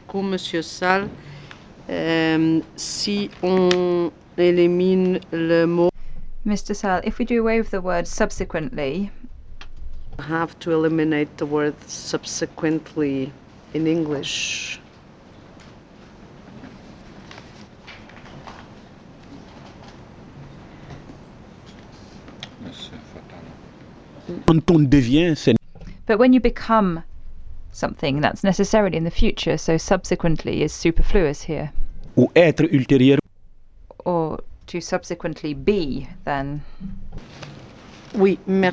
beaucoup, Monsieur Salle. Si on élimine le mot, Mr. Salle, if we do away with the word subsequently, have to eliminate the word subsequently in English. Quand on devient, c'est but when you become something, that's necessarily in the future, so subsequently is superfluous here. ou être ultérieur. Or to subsequently be, then. Oui, merci.